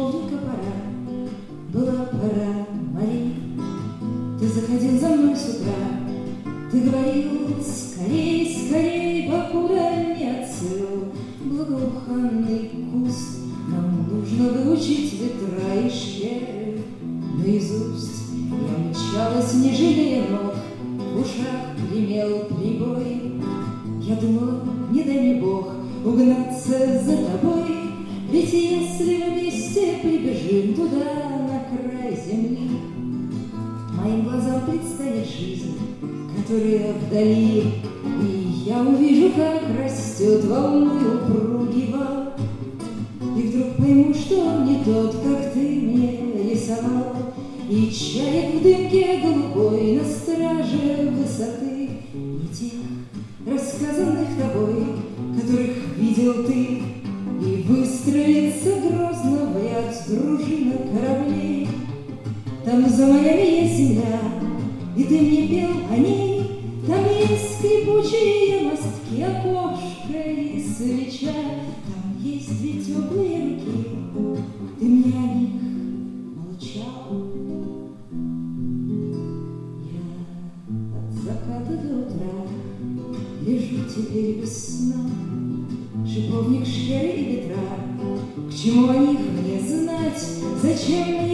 шиповника пора, была пора молитв. Ты заходил за мной с утра, ты говорил: скорей, скорей, покуда не отцвел благоуханный куст. Нам нужно выучить ветра и шеры наизусть. Я мчалась, не жалея ног, в ушах гремел прибой. Я думала, не дай мне Бог угнаться за тобой, ведь если вместе прибежим туда, на край земли, моим глазам предстанет жизнь, которая вдали, и я увижу, как растет волной упругий вал, и вдруг пойму, что он не тот, как ты мне рисовал, и чаек в дымке голубой на страже высоты, не тех, рассказанных тобой, которых видел ты, и выстроится грозно в ряд дружина кораблей. Там за морями есть земля, и ты мне пел о ней. Там есть скрипучие мостки, окошко и свеча. Там есть две теплые руки, ты мне о них молчал. Я от заката до утра лежу теперь без сна. Шиповник, шеры и ветра, к чему о них мне знать? Зачем